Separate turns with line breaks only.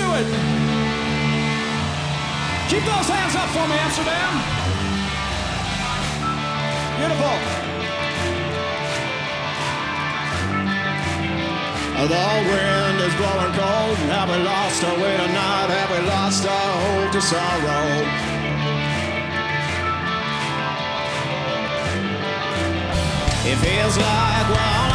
it. Keep those hands up for me, Amsterdam. Beautiful. The wind is blowing cold. Have we lost our way tonight? Have we lost our hope to sorrow? It feels like we're on